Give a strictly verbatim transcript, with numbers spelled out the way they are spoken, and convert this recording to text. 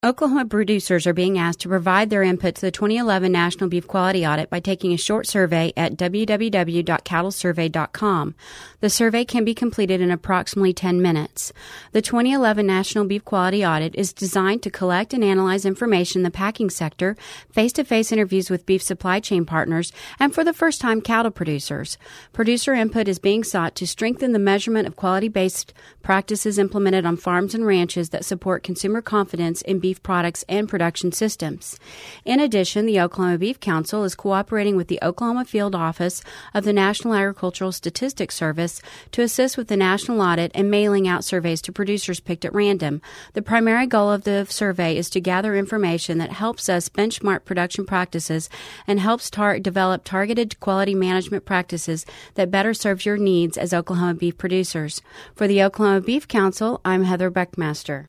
Oklahoma producers are being asked to provide their input to the twenty eleven National Beef Quality Audit by taking a short survey at w w w dot cattle survey dot com. The survey can be completed in approximately ten minutes. The twenty eleven National Beef Quality Audit is designed to collect and analyze information in the packing sector, face-to-face interviews with beef supply chain partners, and for the first time, cattle producers. Producer input is being sought to strengthen the measurement of quality-based practices implemented on farms and ranches that support consumer confidence in beef beef products and production systems. In addition, the Oklahoma Beef Council is cooperating with the Oklahoma Field Office of the National Agricultural Statistics Service to assist with the national audit and mailing out surveys to producers picked at random. The primary goal of the survey is to gather information that helps us benchmark production practices and helps tar- develop targeted quality management practices that better serve your needs as Oklahoma beef producers. For the Oklahoma Beef Council, I'm Heather Beckmaster.